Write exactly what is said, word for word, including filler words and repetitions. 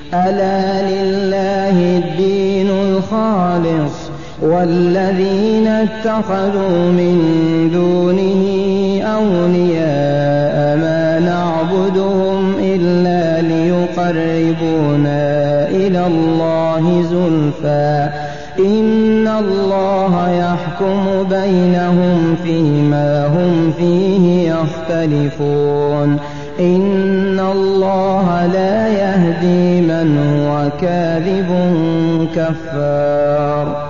ألا لله الدين الخالص والذين اتخذوا من دونه أولياء ما نعبدهم إلا ليقربونا إلى الله زلفى إن الله يحكم بينهم فيما هم فيه يختلفون إن الله لا يهدي من هو كاذب كفار.